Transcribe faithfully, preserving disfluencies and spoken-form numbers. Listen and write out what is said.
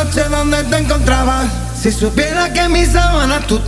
noche donde te encontraba. Si supiera que mis sábanas tú